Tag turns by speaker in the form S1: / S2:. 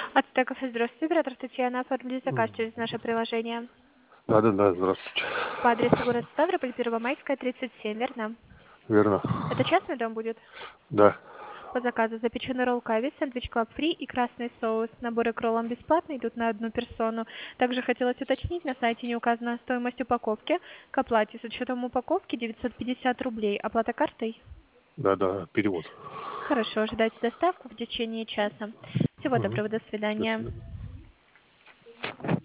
S1: От кафе «Здравствуйте», оператор Татьяна. Оформили заказ через наше приложение.
S2: Да, здравствуйте.
S1: По адресу город Ставрополь, Первомайская, 37, верно?
S2: Верно.
S1: Это частный дом будет?
S2: Да.
S1: По заказу запеченный ролл кави, сэндвич клаб фри и красный соус. Наборы к роллам бесплатно, идут на одну персону. Также хотелось уточнить, на сайте не указана стоимость упаковки. К оплате с учетом упаковки 950 рублей. Оплата картой?
S2: Да, перевод.
S1: Хорошо, ожидайте доставку в течение часа. Всего
S2: Угу.
S1: доброго, до
S2: До
S1: свидания.
S2: свидания.